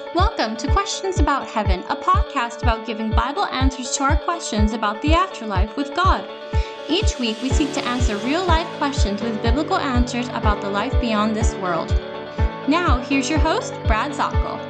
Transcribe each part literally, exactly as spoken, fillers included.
Welcome to Questions About Heaven, a podcast about giving Bible answers to our questions about the afterlife with God. Each week, we seek to answer real-life questions with biblical answers about the life beyond this world. Now, here's your host, Brad Zockel.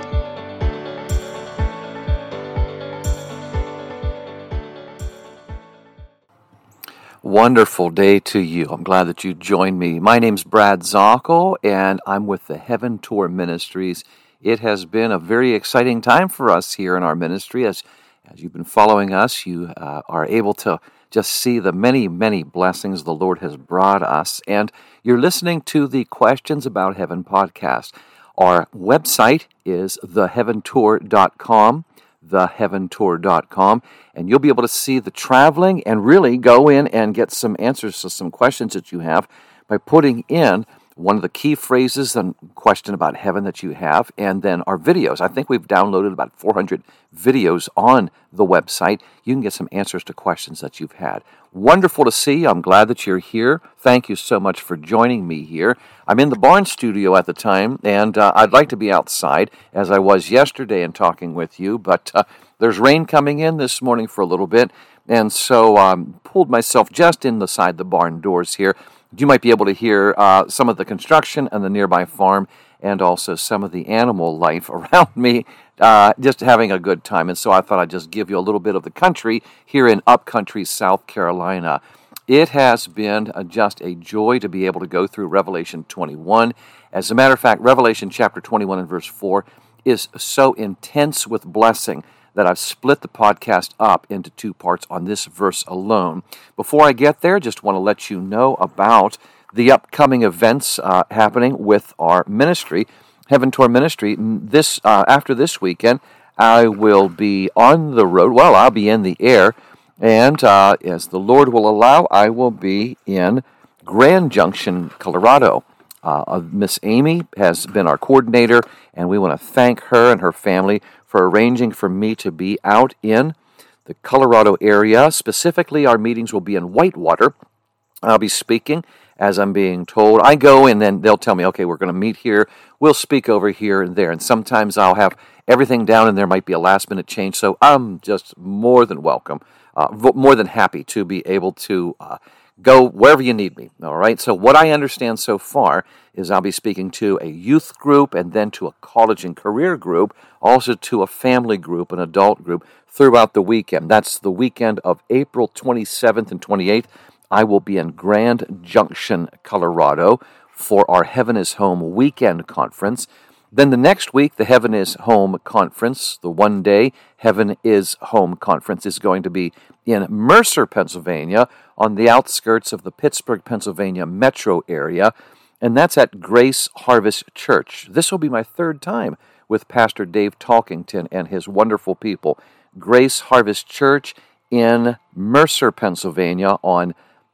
Wonderful day to you. I'm glad that you joined me. My name's Brad Zockel, and I'm with the Heaven Tour Ministries. It has been a very exciting time for us here in our ministry. As, as you've been following us, you uh, are able to just see the many, many blessings the Lord has brought us. And you're listening to the Questions About Heaven podcast. Our website is the heaven tour dot com. the heaven tour dot com, and you'll be able to see the traveling and really go in and get some answers to some questions that you have by putting in one of the key phrases and question about heaven that you have, and then our videos. I think we've downloaded about four hundred videos on the website. You can get some answers to questions that you've had. Wonderful to see. I'm glad that you're here. Thank you so much for joining me here. I'm in the barn studio at the time, and uh, I'd like to be outside, as I was yesterday and talking with you, but uh, there's rain coming in this morning for a little bit, and so I um, pulled myself just inside the barn doors here. You might be able to hear uh, some of the construction on the nearby farm and also some of the animal life around me, uh, just having a good time. And so I thought I'd just give you a little bit of the country here in upcountry South Carolina. It has been a, just a joy to be able to go through Revelation twenty-one. As a matter of fact, Revelation chapter twenty-one and verse four is so intense with blessing that I've split the podcast up into two parts on this verse alone. Before I get there, just want to let you know about the upcoming events uh, happening with our ministry, Heaven Tour Ministry. This uh, after this weekend, I will be on the road. Well, I'll be in the air, and uh, as the Lord will allow, I will be in Grand Junction, Colorado. Uh, Miss Amy has been our coordinator, and we want to thank her and her family for arranging for me to be out in the Colorado area. Specifically, our meetings will be in Whitewater. I'll be speaking as I'm being told. I go, and then they'll tell me, okay, we're going to meet here. We'll speak over here and there. And sometimes I'll have everything down, and there might be a last-minute change. So I'm just more than welcome, uh, more than happy to be able to uh, go wherever you need me, all right? So what I understand so far is I'll be speaking to a youth group and then to a college and career group, also to a family group, an adult group, throughout the weekend. That's the weekend of April twenty-seventh and twenty-eighth. I will be in Grand Junction, Colorado for our Heaven is Home weekend conference. Then the next week, the Heaven is Home conference, the one-day Heaven is Home conference, is going to be in Mercer, Pennsylvania, on the outskirts of the Pittsburgh, Pennsylvania metro area, and that's at Grace Harvest Church. This will be my third time with Pastor Dave Talkington and his wonderful people. Grace Harvest Church in Mercer, Pennsylvania on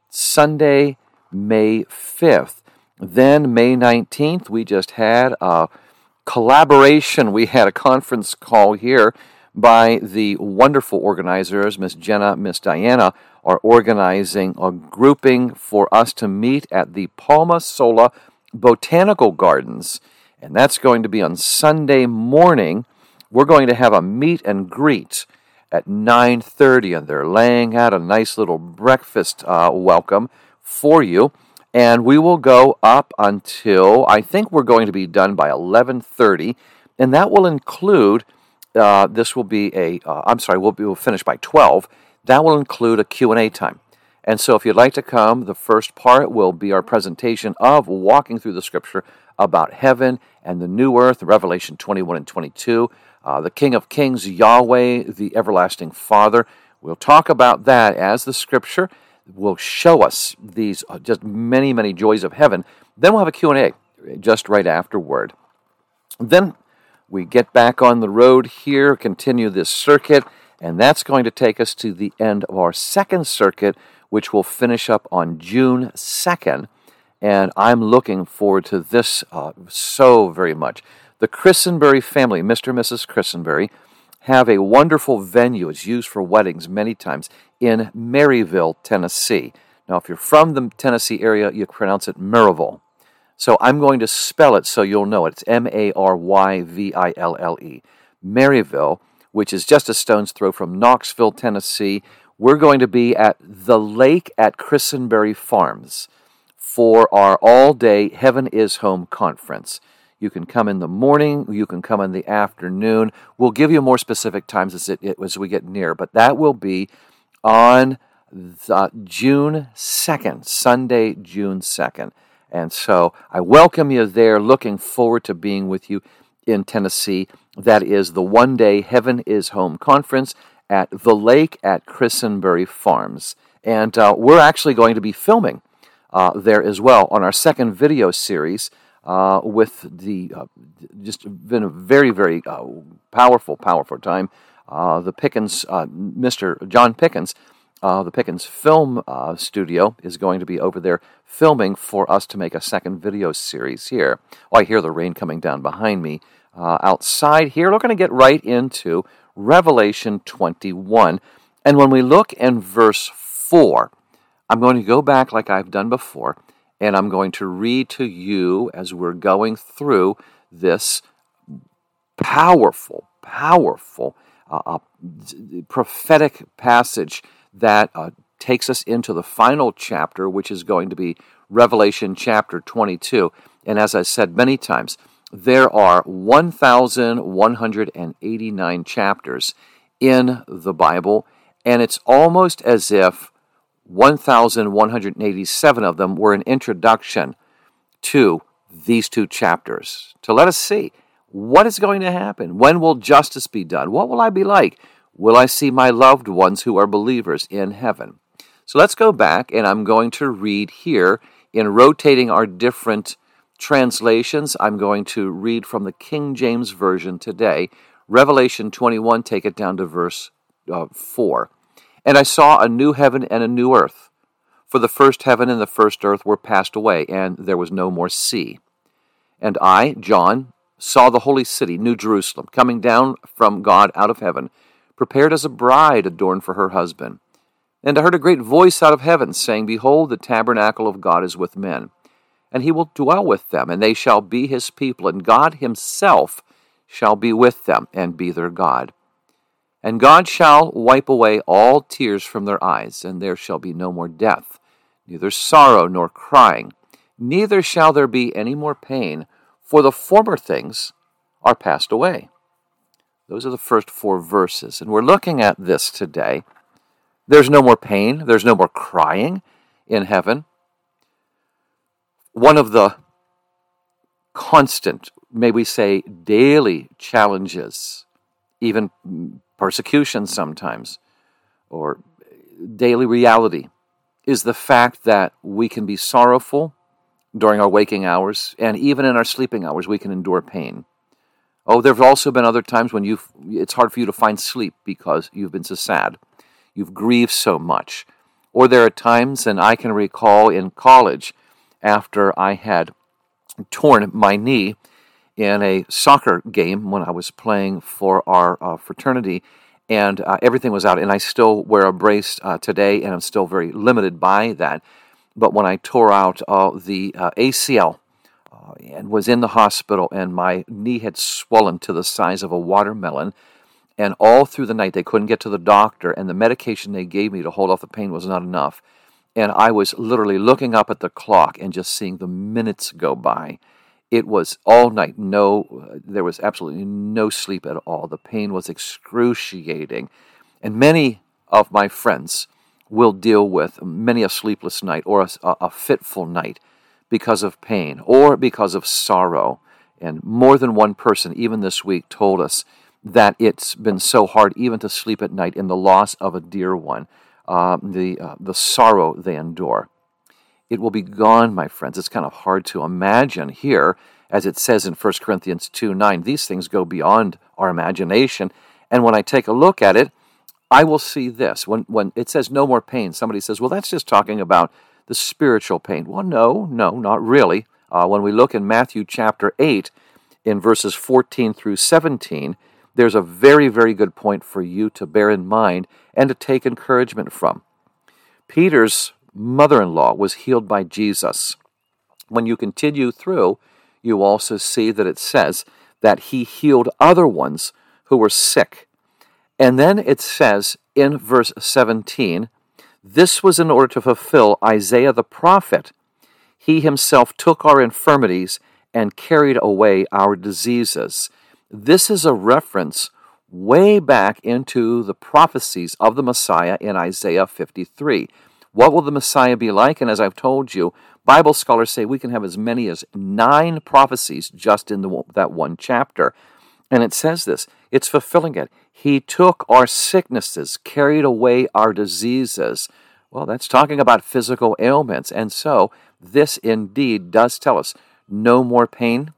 Sunday, May fifth. Then May nineteenth, we just had a collaboration. We had a conference call here by the wonderful organizers. Miss Jenna, Miss Diana are organizing a grouping for us to meet at the Palma Sola Botanical Gardens, and that's going to be on Sunday morning. We're going to have a meet and greet at nine thirty, and they're laying out a nice little breakfast uh, welcome for you. And we will go up until, I think we're going to be done by eleven thirty, and that will include, uh, this will be a, uh, I'm sorry, we'll, be, we'll finish by twelve. That will include a Q and A time. And so if you'd like to come, the first part will be our presentation of walking through the Scripture about heaven and the new earth, Revelation twenty-one and twenty-two, uh, the King of Kings, Yahweh, the everlasting Father. We'll talk about that as the Scripture will show us these uh, just many, many joys of heaven. Then we'll have a Q and A just right afterward. Then we get back on the road here, continue this circuit, and that's going to take us to the end of our second circuit, which will finish up on June second. And I'm looking forward to this uh, so very much. The Christenberry family, Mister and Missus Christenberry, have a wonderful venue. It's used for weddings many times in Maryville, Tennessee. Now, if you're from the Tennessee area, you pronounce it Maryville. So I'm going to spell it so you'll know it. It's M A R Y V I L L E. Maryville, which is just a stone's throw from Knoxville, Tennessee. We're going to be at the lake at Christenberry Farms for our all-day Heaven is Home conference. You can come in the morning, you can come in the afternoon. We'll give you more specific times as, it, as we get near, but that will be on the June second, Sunday, June second. And so I welcome you there, looking forward to being with you in Tennessee. That is the one-day Heaven is Home conference at the lake at Christenberry Farms. And uh, we're actually going to be filming uh, there as well on our second video series uh, with the, uh, just been a very, very uh, powerful, powerful time. Uh, the Pickens, uh, Mister John Pickens, uh, the Pickens Film uh, Studio is going to be over there filming for us to make a second video series here. Oh, I hear the rain coming down behind me uh, outside here. We're going to get right into Revelation twenty-one. And when we look in verse four, I'm going to go back like I've done before, and I'm going to read to you as we're going through this powerful, powerful uh, uh, prophetic passage that uh, takes us into the final chapter, which is going to be Revelation chapter twenty-two. And as I said many times, there are one thousand one hundred eighty-nine chapters in the Bible, and it's almost as if one thousand one hundred eighty-seven of them were an introduction to these two chapters, to let us see what is going to happen. When will justice be done? What will I be like? Will I see my loved ones who are believers in heaven? So let's go back, and I'm going to read here in rotating our different translations. I'm going to read from the King James Version today. Revelation twenty-one, take it down to verse uh, four. And I saw a new heaven and a new earth, for the first heaven and the first earth were passed away, and there was no more sea. And I, John, saw the holy city, New Jerusalem, coming down from God out of heaven, prepared as a bride adorned for her husband. And I heard a great voice out of heaven, saying, Behold, the tabernacle of God is with men, and he will dwell with them, and they shall be his people, and God himself shall be with them, and be their God. And God shall wipe away all tears from their eyes, and there shall be no more death, neither sorrow nor crying, neither shall there be any more pain, for the former things are passed away. Those are the first four verses, and we're looking at this today. There's no more pain, there's no more crying in heaven. One of the constant, may we say, daily challenges, even persecution sometimes, or daily reality, is the fact that we can be sorrowful during our waking hours, and even in our sleeping hours, we can endure pain. Oh, there have also been other times when you've, it's hard for you to find sleep because you've been so sad. You've grieved so much. Or there are times, and I can recall in college, after I had torn my knee in a soccer game when I was playing for our uh, fraternity, and uh, everything was out, and I still wear a brace uh, today, and I'm still very limited by that. But when I tore out uh, the uh, A C L uh, and was in the hospital, and my knee had swollen to the size of a watermelon, and all through the night they couldn't get to the doctor, and the medication they gave me to hold off the pain was not enough. And I was literally looking up at the clock and just seeing the minutes go by. It was all night. No, there was absolutely no sleep at all. The pain was excruciating. And many of my friends will deal with many a sleepless night or a, a fitful night because of pain or because of sorrow. And more than one person, even this week, told us that it's been so hard even to sleep at night in the loss of a dear one. Uh, the uh, the sorrow they endure. It will be gone, my friends. It's kind of hard to imagine here, as it says in First Corinthians two nine, these things go beyond our imagination. And when I take a look at it, I will see this. When, when it says no more pain, somebody says, well, that's just talking about the spiritual pain. Well, no, no, not really. Uh, when we look in Matthew chapter eight, in verses fourteen through seventeen, there's a very, very good point for you to bear in mind and to take encouragement from. Peter's mother-in-law was healed by Jesus. When you continue through, you also see that it says that he healed other ones who were sick. And then it says in verse seventeen, this was in order to fulfill Isaiah the prophet. He himself took our infirmities and carried away our diseases. This is a reference way back into the prophecies of the Messiah in Isaiah fifty-three. What will the Messiah be like? And as I've told you, Bible scholars say we can have as many as nine prophecies just in the, that one chapter. And it says this, it's fulfilling it. He took our sicknesses, carried away our diseases. Well, that's talking about physical ailments. And so this indeed does tell us no more pain,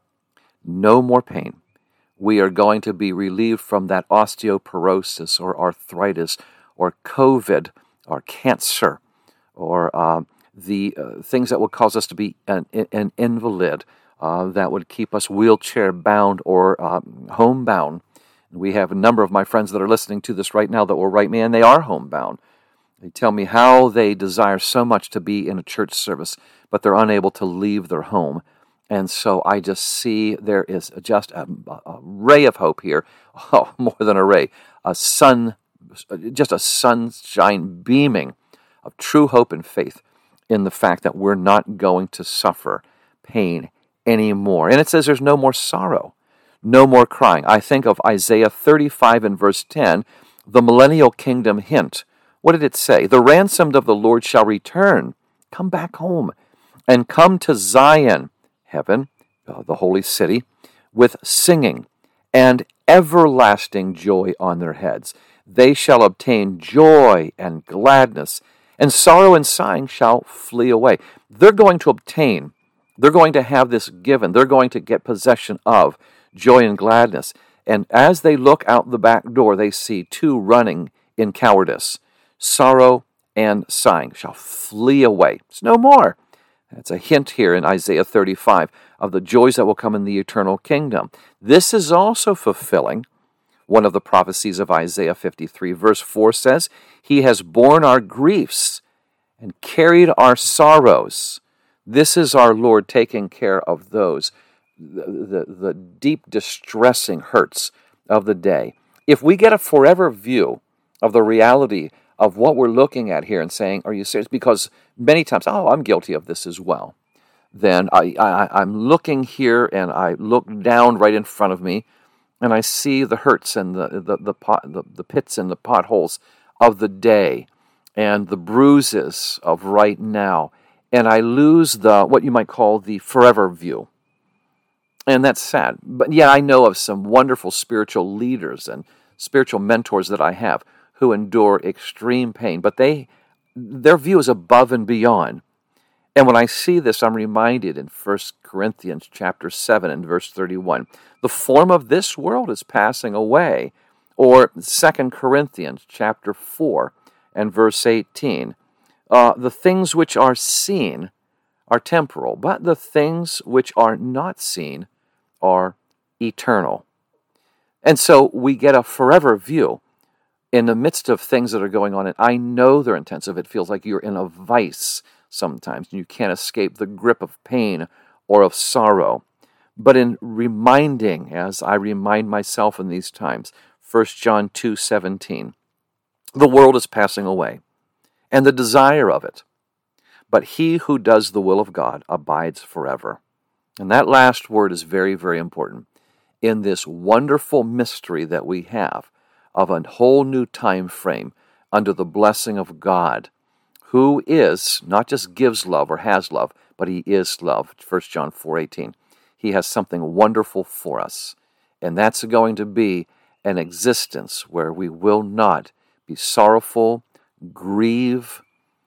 no more pain. We are going to be relieved from that osteoporosis or arthritis or COVID or cancer or uh, the uh, things that would cause us to be an, an invalid, uh, that would keep us wheelchair-bound or uh, homebound. We have a number of my friends that are listening to this right now that will write me, and they are homebound. They tell me how they desire so much to be in a church service, but they're unable to leave their home. And so I just see there is just a, a ray of hope here. Oh, more than a ray. A sun, just a sunshine beaming of true hope and faith in the fact that we're not going to suffer pain anymore. And it says there's no more sorrow, no more crying. I think of Isaiah thirty-five and verse ten, the millennial kingdom hint. What did it say? The ransomed of the Lord shall return, come back home, and come to Zion, heaven, uh, the holy city, with singing and everlasting joy on their heads. They shall obtain joy and gladness, and sorrow and sighing shall flee away. They're going to obtain, they're going to have this given, they're going to get possession of joy and gladness. And as they look out the back door, they see two running in cowardice. Sorrow and sighing shall flee away. It's no more. That's a hint here in Isaiah thirty-five of the joys that will come in the eternal kingdom. This is also fulfilling one of the prophecies of Isaiah fifty-three. Verse four says, he has borne our griefs and carried our sorrows. This is our Lord taking care of those, the, the, the deep distressing hurts of the day. If we get a forever view of the reality of what we're looking at here and saying, are you serious? Because many times, oh, I'm guilty of this as well. Then I, I, I'm looking here and I look down right in front of me and I see the hurts and the the the, pot, the, the pits and the potholes of the day and the bruises of right now. And I lose the, what you might call the forever view. And that's sad. But yeah, I know of some wonderful spiritual leaders and spiritual mentors that I have who endure extreme pain, but they their view is above and beyond. And when I see this, I'm reminded in First Corinthians chapter seven and verse thirty-one, the form of this world is passing away. Or Second Corinthians chapter four and verse eighteen, uh, the things which are seen are temporal, but the things which are not seen are eternal. And so we get a forever view in the midst of things that are going on, and I know they're intensive. It feels like you're in a vice sometimes, and you can't escape the grip of pain or of sorrow. But in reminding, as I remind myself in these times, First John two seventeen, the world is passing away, and the desire of it, but he who does the will of God abides forever. And that last word is very, very important in this wonderful mystery that we have of a whole new time frame under the blessing of God, who is, not just gives love or has love, but he is love. First John four eighteen. He has something wonderful for us, and that's going to be an existence where we will not be sorrowful, grieve,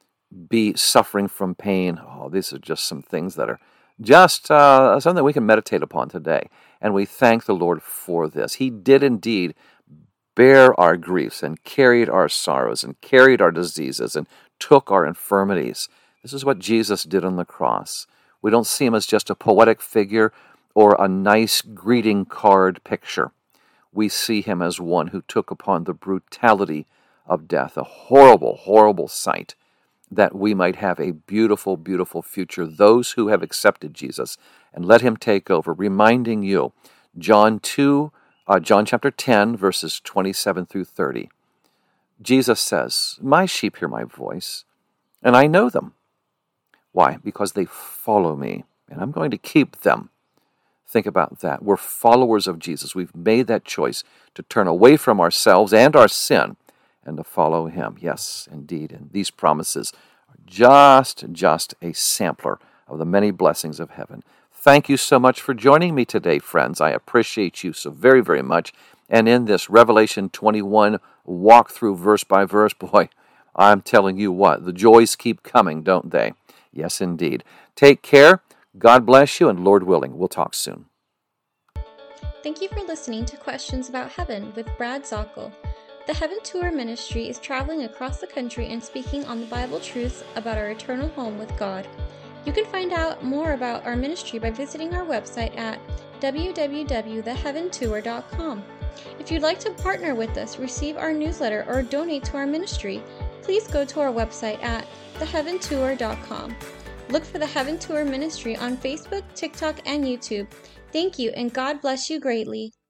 be suffering from pain. Oh, these are just some things that are just uh, something we can meditate upon today. And we thank the Lord for this. He did indeed bear our griefs and carried our sorrows and carried our diseases and took our infirmities. This is what Jesus did on the cross. We don't see him as just a poetic figure or a nice greeting card picture. We see him as one who took upon the brutality of death, a horrible, horrible sight that we might have a beautiful, beautiful future, those who have accepted Jesus, and let him take over, reminding you, John two, uh, John chapter ten, verses twenty-seven through thirty. Jesus says, "My sheep hear my voice, and I know them." Why? Because they follow me, and I'm going to keep them. Think about that. We're followers of Jesus. We've made that choice to turn away from ourselves and our sin and to follow him. Yes, indeed. And these promises are just, just a sampler of the many blessings of heaven. Thank you so much for joining me today, friends. I appreciate you so very, very much. And in this Revelation twenty-one walk through verse by verse, boy, I'm telling you what, the joys keep coming, don't they? Yes, indeed. Take care. God bless you, and Lord willing, we'll talk soon. Thank you for listening to Questions About Heaven with Brad Zockel. The Heaven Tour Ministry is traveling across the country and speaking on the Bible truths about our eternal home with God. You can find out more about our ministry by visiting our website at w w w dot the heaven tour dot com. If you'd like to partner with us, receive our newsletter, or donate to our ministry, please go to our website at the heaven tour dot com. Look for the Heaven Tour Ministry on Facebook, TikTok, and YouTube. Thank you, and God bless you greatly.